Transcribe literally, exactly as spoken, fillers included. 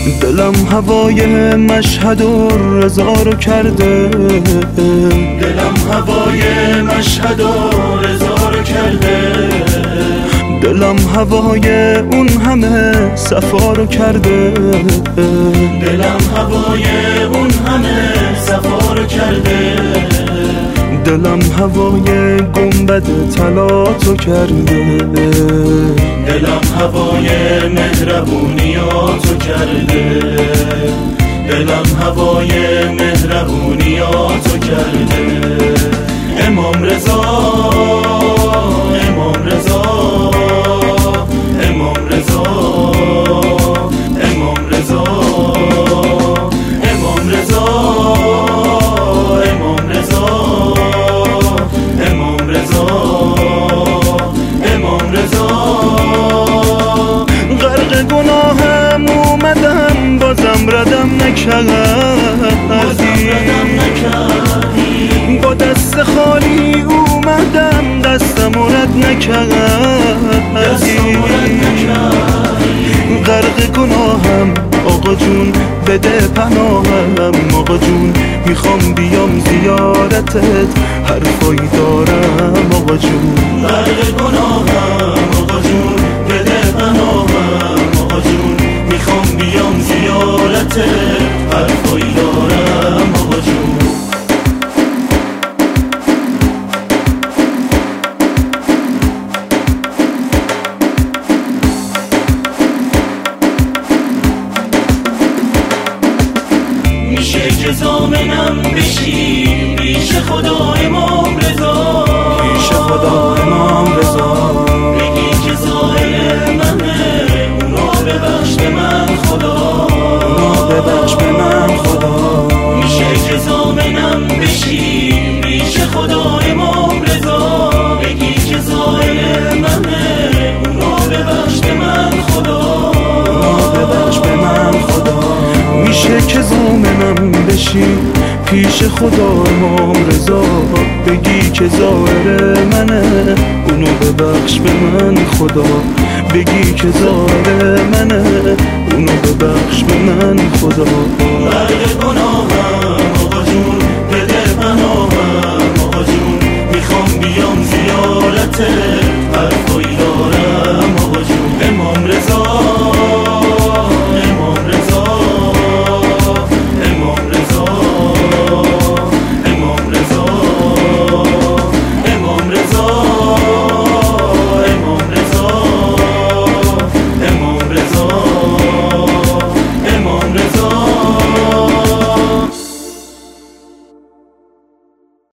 دلم هوای مشهد و رضا رو کرده، دلم هوای مشهد و رضا رو کرده، دلم هوای اون همه صفا رو کرده، دلم هوای اون همه صفا رو کرده، دلم هوای گنبد طلاتو کرده، دلم هوای مهربونیاتو کرده، دلم هوای مهربونیاتو کرده. امام رضا، امام رضا، امام رضا، امام رضا، امام رضا، امام رضا، امام رضا، امام رضا. غرق گناهم اومدم بازم ردم نکردی، با دست خالی اومدم دستم رد نکردی. غرق گناهم آقا جون بده پناهم، آقا جون میخوام بیام زیارتت حرفایی دارم آقا جون. غرق گناهم آقا جون بده پناهم، آقا جون میخوام بیام زیارتت حرفایی دارم آقا جون. میشه که ضامنم بشی پیش خدا امام رضا، پیش خدا امام رضا، بگی که زائل منه اونو ببخش به من خدا، اونو ببخش به من خدا. میشه که ضامنم بشی پیش خدا امام رضا، بگی که زائل منه اونو ببخش به من خدا، اونو ببخش به من خدا. میشه که ضامنم بشی پیش خدا امام رضا، بگی که ظاهر منه اونو ببخش به من خدا، بگی که ظاهر منه اونو ببخش به من خدا. غرق گناهم